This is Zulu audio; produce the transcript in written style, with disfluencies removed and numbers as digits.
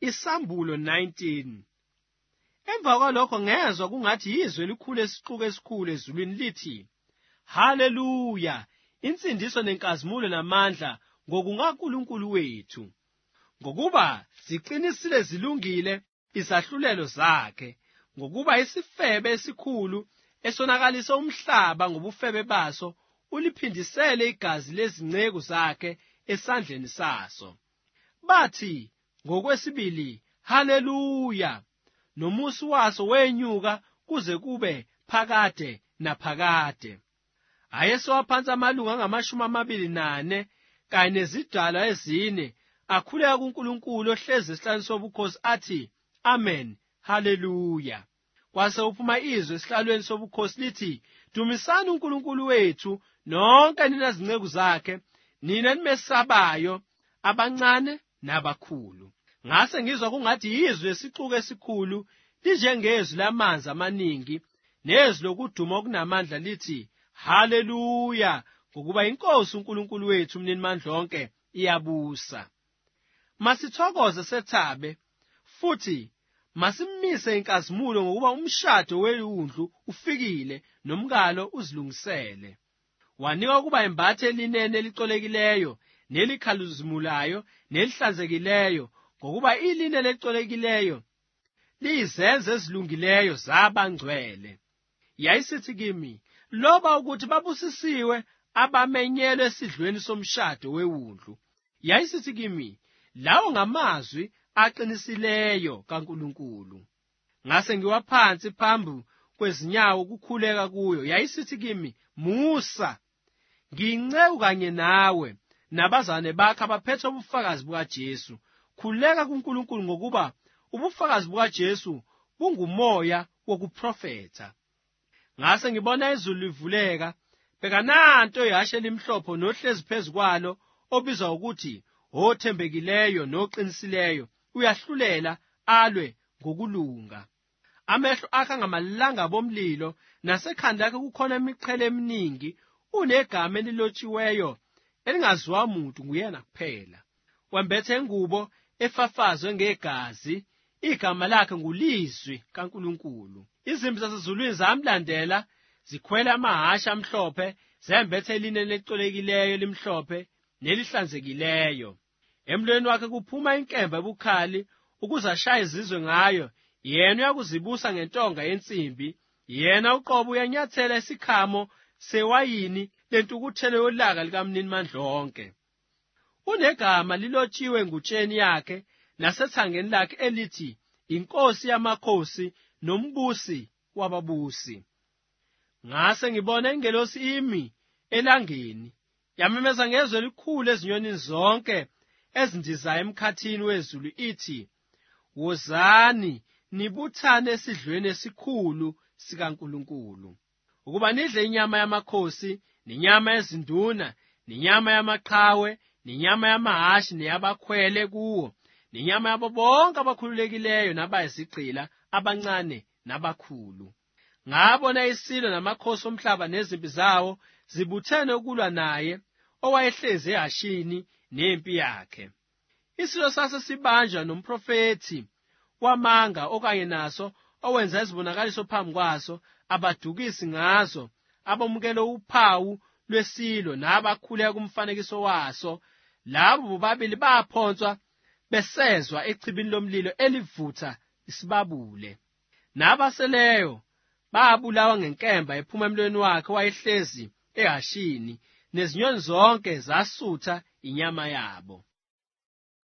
Isambulo 19. Emva kwalokho ngezwa kungathi izwe elikhulu esixuku esikhulu ezulwini lithi, Haleluya! Insindiso nenkazimulo namandla ngokungaNkulunkulu wethu, ngokuba ziqinisile zilungile izahlulelo zakhe, ngokuba isifebe esikhulu esonakalisa umhlaba ngobufebe baso uliphindisele igazi lezinceku zakhe esandleni saso. Bathi ngokwesibili, Haleluya! Nomusi waso wenyuka kuze kube phakade naphakade. Ayesewaphansi amalunga angama-24 kanye nezidalwa ezine, akhuleka kuNkulunkulu ohlezi esihlalweni sobukhosi athi, Amen, Haleluya! Kwase uphuma izwi esihlalweni sobukhosi lithi, Dumisani uNkulunkulu wethu, nonke nina zinceku zakhe, nina nimesabayo, abancane nabakhulu. Ngase ngizwa kungathi izwi lesixuku esikhulu linjengezwi lamanzi amaningi, nezwi lokuduma okunamandla lithi, Haleluya! Ngokuba iNkosi uNkulunkulu wethu Mninimandla onke iyabusa. Masithokoze sethabe, futhi masimise inkazimulo ngokuba umshado wewundlu ufikile nomkalo uzilungisele. Wanika ukuba imbathe elinene elicolekileyo, nelikhaluzimulayo, nelihlanzekileyo, ngokuba iline elicolekileyo liyizenzo ezilungileyo zabangcwele. Yayisithi kimi, loba ukuthi babusisiwe abamenyelwe esidlweni somshado wewundlu. Yayisithi kimi, lawo ngamazwi aqinisileyo kaNkulunkulu. Ngase ngiwaphansi phambi kwezinyawo ukukhuleka kuyo. Yayisithi kimi, Musa, ngiyinceku kanye nawe nabazane bakho abaphethe ubufakazi bukaJesu. Khuleka kuNkulunkulu ngokuba ubufakazi bukaJesu bungumoya wokuprofetha. Ngase ngibona izulu livuleka, bheka nanto ihashe elimhlophe nohlezi phezu kwalo, obizwa ukuthi othembekileyo noqinisileyo, uyahlulela alwe ngokulunga. Amehlo akhe angamalanga bomlilo, nasekhanda lakhe kukhona imiqhele eminingi. Unegama elilotshiweyo elingaziwa muntu nguyena kuphela. Wembethe ingubo efafazwe ngegazi, igama lakhe ngulizwi kaNkulunkulu. Izimpi zasezulwini zamlandela, zikhwela amahashe amhlophe, zembethe iline elicolekileyo elimhlophe nelihlanzekileyo. Emlweni wakhe kuphuma inkemba ebukhali, ukuze ashaye izizwe ngayo. Yena uyakuzibusa ngentonga yensimbi. Yena uqobo uyanyathela isikhamo sewayini lentukuthelo yolaka likaMninimandla onke. Unegama lilotshiwe ngutsheni yakhe, nasethangeni lakhe elithi, Inkosi yamakhosi nombusi wababusi. Ngase ngibona ingelosi imi elangeni, yamemeza ngezwi elikhulu ezinyonini zonke ezindizayo emkhathini wezulu ithi, Wozani, nibuthane esidlweni esikhulu sikaNkulunkulu, ukuba nidle inyama yamakhosi, nenyama yezinduna, nenyama yamaqhawe, nenyama yamahashi neyabakhwele kuwo, nenyama yabo bonke abakhululekileyo nabayizigqila, abancane nabakhulu. Ngabona isilo namakhosi omhlaba nezimpi zawo zibuthene ukulwa naye owayehlezi ehashini nempi yakhe. Isilo sasesibanjwa nomprofethi wamanga okanye naso owenza izibonakaliso phambi kwaso, abadukisi ngazo, abamukele uphawu lwesilo nabakhuleka kumfanekiso waso. Labo bobabili baphonswa besezwa echibini lomlilo elivutha isibabule. Nabaseleyo babulawa ngenkemba ephuma emlweni wakhe wayehlezi ehashini, nezinyoni zonke zasutha inyama yabo.